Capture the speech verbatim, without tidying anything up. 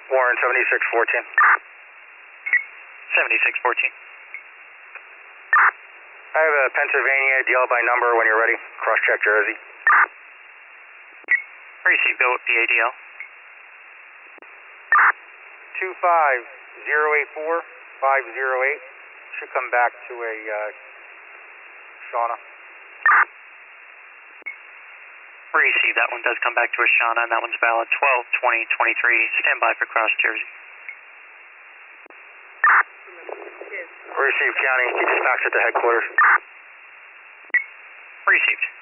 Warren, seventy-six fourteen. seventy-six fourteen. I have a Pennsylvania, D L by number when you're ready. Cross-check Jersey. Receive, go with the A D L. two five zero eight four five zero eight. Should come back to a uh, Shauna. Receive, that one does come back to a Shauna, and that one's valid twelve twenty twenty-three. Stand by for cross Jersey. Receive, County. Keep dispatch at the headquarters. Received.